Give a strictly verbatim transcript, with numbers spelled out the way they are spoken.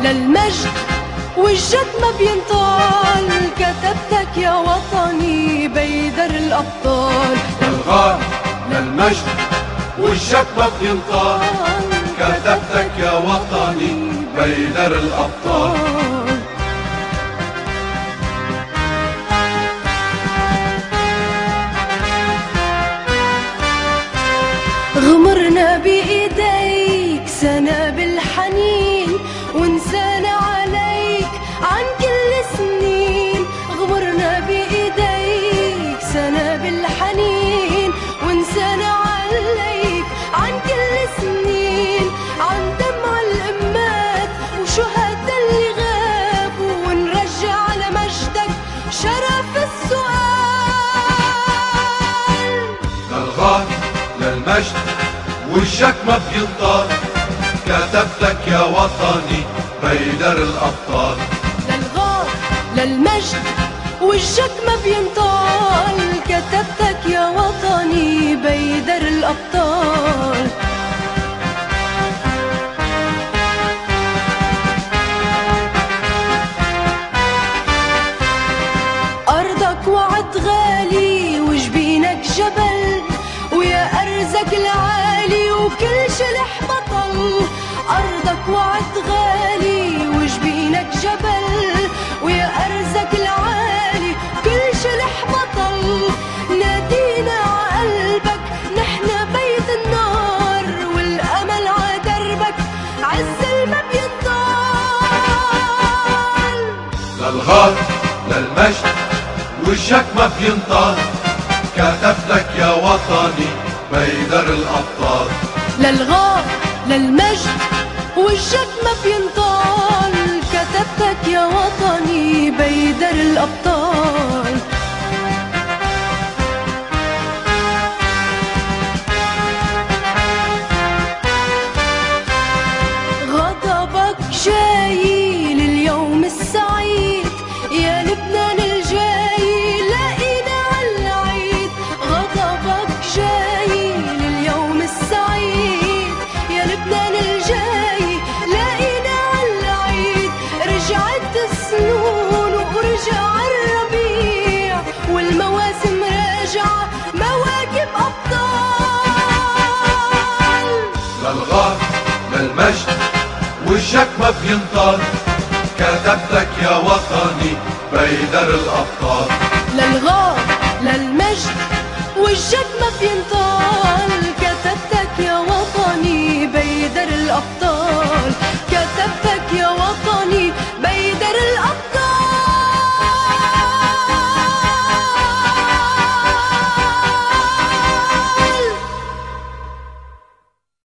للمجد وجهك ما بينطال، كتبتك يا وطني بيدر الأبطال. للغار للمجد وجهك ما بينطال، كتبتك يا وطني بيدر الأبطال. غمرنا بإيديك سنة بالحنين، ونسانا عليك عن كل سنين. غمرنا بإيديك سنة بالحنين، ونسانا عليك عن كل سنين. عن دمع الأمات وشهداء اللي غابوا، ونرجع على مجدك شرف السؤال. للغار للمجد وجهك ما بينطال، كتبتك يا وطني بيدر الأبطال. للغار للمجد وجهك ما بينطال، كتبتك يا وطني بيدر الأبطال. أرضك وعد غالي وجبينك جبل، ويا أرزك العالي وكل شلح بطل. أرضك وعد غالي وجبينك جبل، ويا أرزك العالي كل شلح بطل. نادينا عقلبك نحنا بيت النار، والأمل عدربك عز ما بينطال. للغار للمجد وجهك ما بينطال، كتبتك يا وطني بيدر الأبطال. للغار للمجد وجهك ما بينطال، كتبتك يا وطني بيدر الأبطال. غضبك جاي لليوم السعيد، يا لبنان الجاي لقينا عالعيد. غضبك جاي لليوم السعيد، يا لبنان الجاي لقينا عالعيد. رجعت السنون ورجع الربيع، والمواسم راجعة مواكب أبطال. للغار للمجد وجهك ما بينطال، كتبتك يا وطني بيدر الأبطال. للغار للمجد وجهك ما بينطال، كتبتك يا وطني بيدر الأبطال.